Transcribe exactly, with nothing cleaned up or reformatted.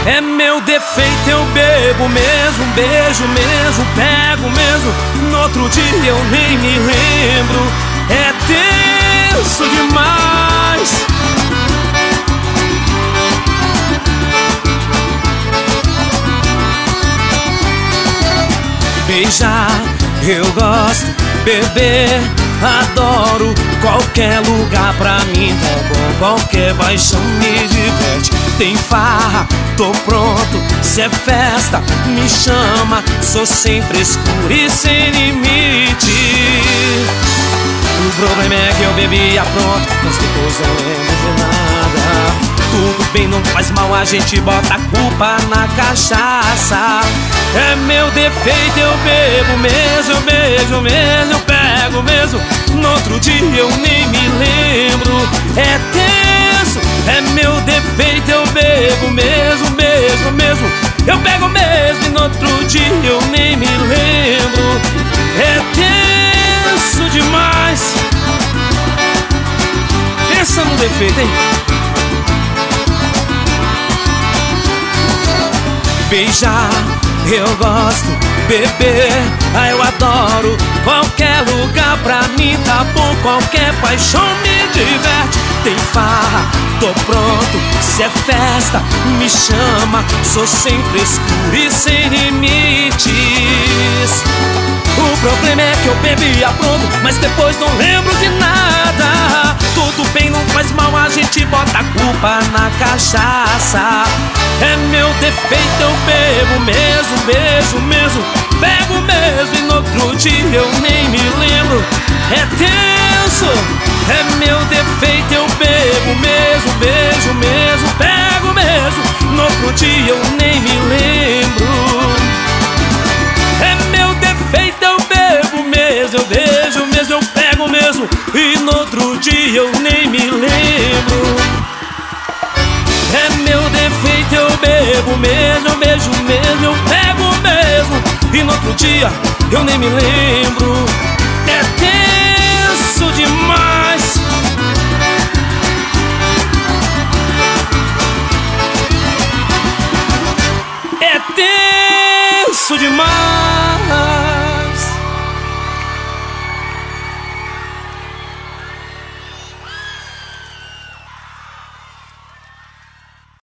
É meu defeito, eu bebo mesmo, beijo mesmo, pego mesmo. No outro dia eu nem me lembro. É tenso demais. Beijar, eu gosto, beber, adoro. Qualquer lugar pra mim tá bom, qualquer paixão me diverte. Tem farra, tô pronto, se é festa, me chama. Sou sem frescura e sem limite. O problema é que eu bebia pronto, mas depois não lembro de nada. Tudo bem, não faz mal, a gente bota a culpa na cachaça. É meu defeito, eu bebo mesmo, eu beijo mesmo, eu pego mesmo. No outro dia eu nem me lembro. É tenso, é meu defeito, eu bebo mesmo, beijo mesmo, eu pego mesmo. E no outro dia eu nem me lembro. É tenso demais. Pensa no defeito, hein? Beijar, eu gosto, beber, ah, eu adoro. Qualquer lugar pra mim tá bom, qualquer paixão me diverte. Tem farra, tô pronto, se é festa, me chama. Sou sem frescura e sem limites. O problema é que eu bebia pronto, mas depois não lembro de nada. Tudo bem, não faz mal, a gente bota a culpa na cachaça. É meu defeito, eu bebo mesmo, beijo mesmo, pego mesmo. E no outro dia eu nem me lembro. É tenso, é meu defeito, eu bebo mesmo, beijo mesmo, pego mesmo. No outro dia eu nem me lembro. É meu defeito, eu bebo mesmo, eu beijo mesmo, eu pego mesmo. E no outro dia eu nem me lembro. É meu defeito, eu bebo mesmo, eu beijo mesmo, eu pego mesmo. E no outro dia eu nem me lembro. É tenso demais. É tenso demais.